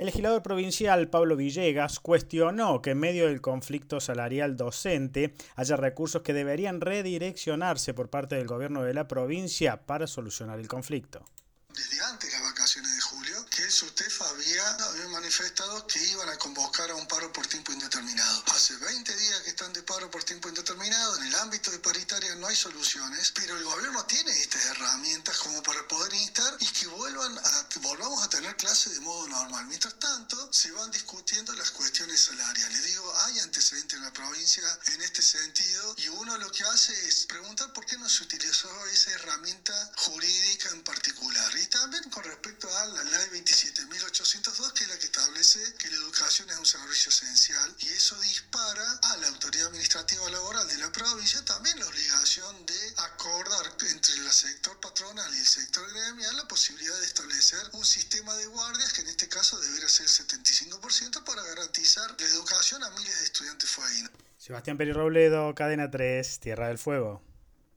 El legislador provincial Pablo Villegas cuestionó que en medio del conflicto salarial docente haya recursos que deberían redireccionarse por parte del gobierno de la provincia para solucionar el conflicto. Desde antes de las vacaciones de julio, que el SUTEF había manifestado que iban a convocar a un paro por tiempo indeterminado. Hace 20 días que están de paro por tiempo indeterminado, en el ámbito de paritaria no hay soluciones, pero el gobierno tiene estas herramientas como para poder instar y que volvamos a tener clases de modo normal. Mientras tanto, se van discutiendo las cuestiones salariales. Digo, hay antecedentes en la provincia en este sentido y uno lo que hace es preguntar por qué no se utilizó esa herramienta jurídica en particular. Y también con respecto a la ley 27.802, que es la que establece que la educación es un servicio esencial, y eso dispara a la autoridad administrativa laboral de la provincia también la obligación de acordar entre el sector patronal y el sector gremial la posibilidad de establecer un sistema de guardias, que en este caso debería ser el 75%, para garantizar la educación a miles de estudiantes fueguinos. Sebastián Peri Robledo, Cadena 3, Tierra del Fuego.